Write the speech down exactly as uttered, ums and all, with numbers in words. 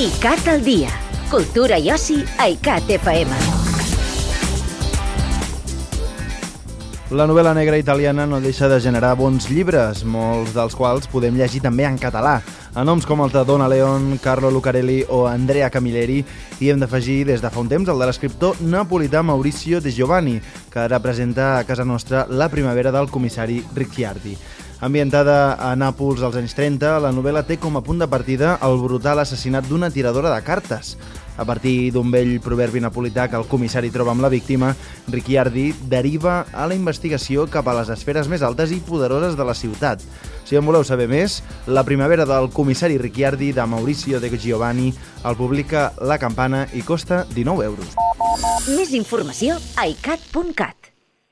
ICAT al dia. Cultura i oci a ICAT F M. La novel·la negra italiana no deixa de generar bons llibres, molts dels quals podem llegir també en català. A noms com el de Donna Leon, Carlo Lucarelli o Andrea Camilleri hi hem d'afegir des de fa un temps el de l'escriptor napolità Maurizio De Giovanni, que representa a casa nostra la primavera del comissari Ricciardi. Ambientada a Nàpols als anys trenta, la novel·la té com a punt de partida el brutal assassinat d'una tiradora de cartes. A partir d'un vell proverbi napolità que el comissari troba amb la víctima, Ricciardi deriva a la investigació cap a les esferes més altes i poderoses de la ciutat. Si en voleu saber més, La primavera del comissari Ricciardi de Maurizio De Giovanni el publica La Campana i costa dinou euros. Més informació a icat punt cat.